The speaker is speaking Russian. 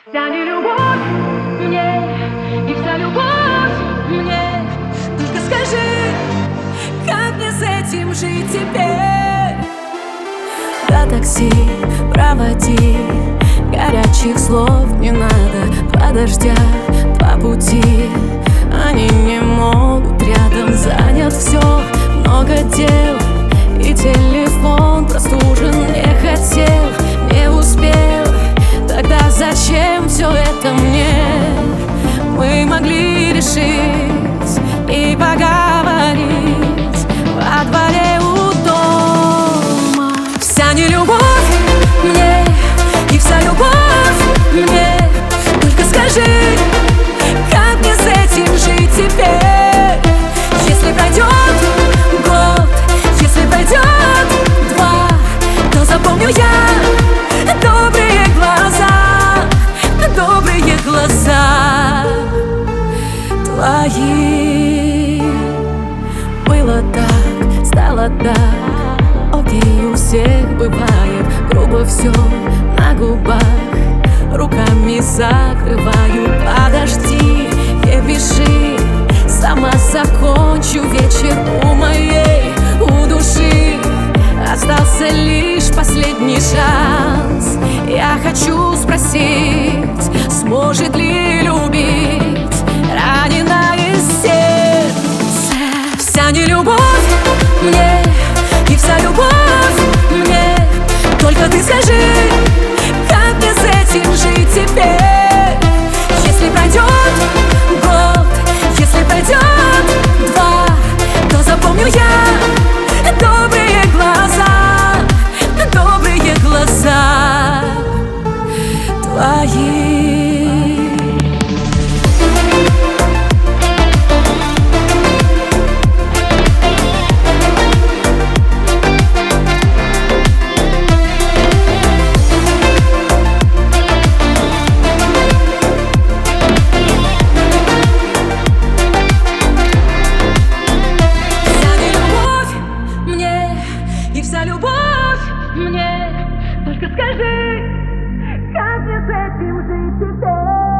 Вся нелюбовь мне и вся любовь мне. Только скажи, как мне с этим жить теперь? До такси проводи, горячих слов не надо. Два дождя, два пути, они не могут рядом. Занят все, много дел, и телефон простужен. Не хотел, не успел, тогда зачем все это мне? Мы могли решить и поговорить во дворе у дома. Вся нелюбовь мне и вся любовь мне. Только скажи, как мне с этим жить теперь? Если пройдет год, если пройдет два, то запомню я добрые глаза, добрые глаза твои. Было так, стало так, окей, у всех бывает. Грубо все на губах, руками закрываю. Подожди, не пиши, сама закончу вечер у моей, у души. Остался лишь последний шанс. Я хочу спросить, сможет ли любить раненое сердце? Вся нелюбовь мне и вся любовь мне. Только ты скажи, как мне с этим жить теперь? Если пройдет год, если пройдет два, то запомню я добрые глаза, добрые глаза твои. И вся любовь мне. Только скажи, как мне с этим жить теперь?